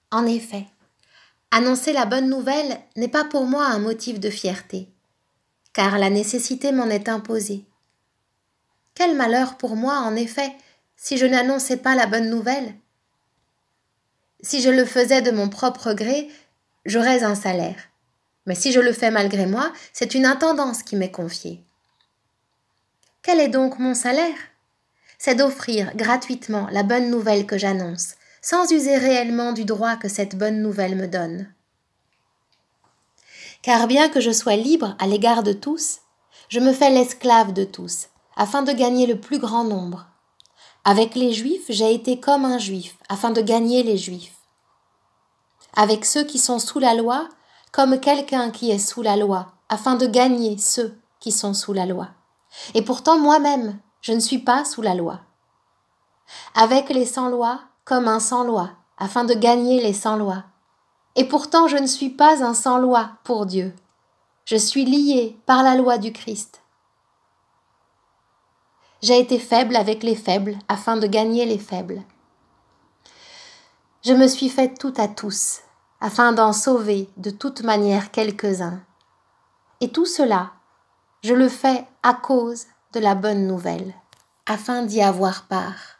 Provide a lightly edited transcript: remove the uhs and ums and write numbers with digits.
En effet, annoncer la bonne nouvelle n'est pas pour moi un motif de fierté, car la nécessité m'en est imposée. Quel malheur pour moi, en effet, si je n'annonçais pas la bonne nouvelle. Si je le faisais de mon propre gré, j'aurais un salaire. Mais si je le fais malgré moi, c'est une intendance qui m'est confiée. Quel est donc mon salaire ? C'est d'offrir gratuitement la bonne nouvelle que j'annonce, sans user réellement du droit que cette bonne nouvelle me donne. Car bien que je sois libre à l'égard de tous, je me fais l'esclave de tous, afin de gagner le plus grand nombre. Avec les Juifs, j'ai été comme un Juif, afin de gagner les Juifs. Avec ceux qui sont sous la loi, comme quelqu'un qui est sous la loi, afin de gagner ceux qui sont sous la loi. Et pourtant moi-même, je ne suis pas sous la loi. Avec les sans-loi, comme un sans-loi, afin de gagner les sans-loi. Et pourtant je ne suis pas un sans-loi pour Dieu. Je suis lié par la loi du Christ. J'ai été faible avec les faibles, afin de gagner les faibles. Je me suis fait tout à tous, afin d'en sauver de toute manière quelques-uns. Et tout cela, je le fais à cause de la bonne nouvelle, afin d'y avoir part.